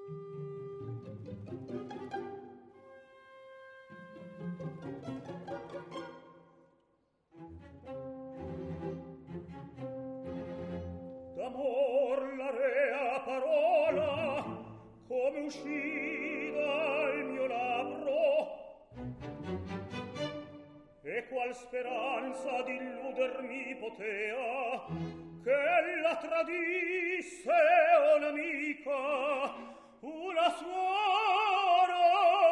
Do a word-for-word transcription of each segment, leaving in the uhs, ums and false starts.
D'amor la rea parola come uscì dal mio labbro, e qual speranza d'illudermi potea che la tradisse un'amica, una suora.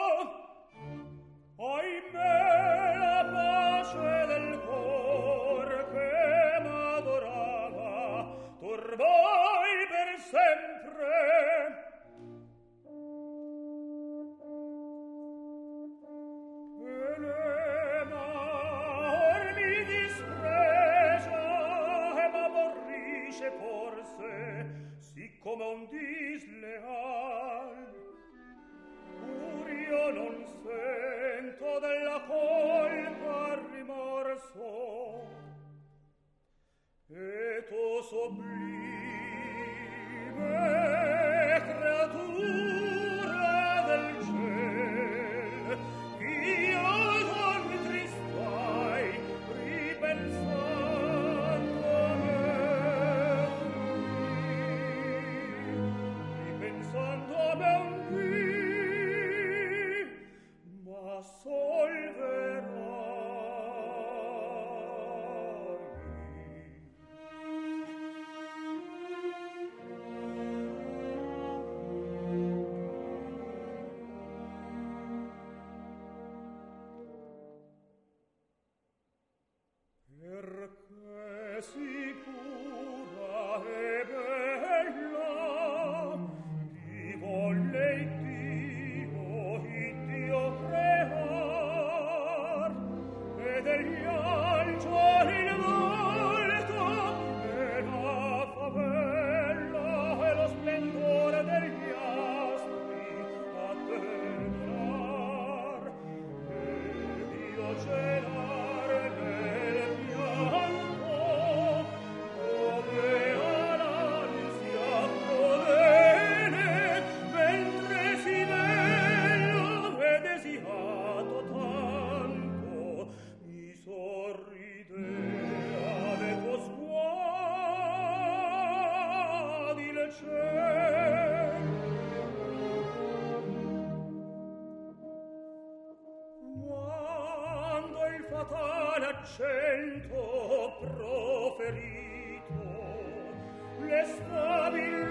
Ahimè, la pace del cor che m'adorava turbai per sempre. Come un disleal, pur io non sento della colpa rimorso, e tu sublime creatura del ciel, io non tristai ripensando a me. Pensando a me un dì, ma perché sicura e bella di volle Dio, Dio crear, e degli angeli il volto e la favella e lo splendore degli astri a tenebrar, ed io celare nel pianto come all'ansia crodele, mentre si bello e desiato tanto mi sorridea de tuo sguardi il ciel. Quando il fatale accento proferito le stabili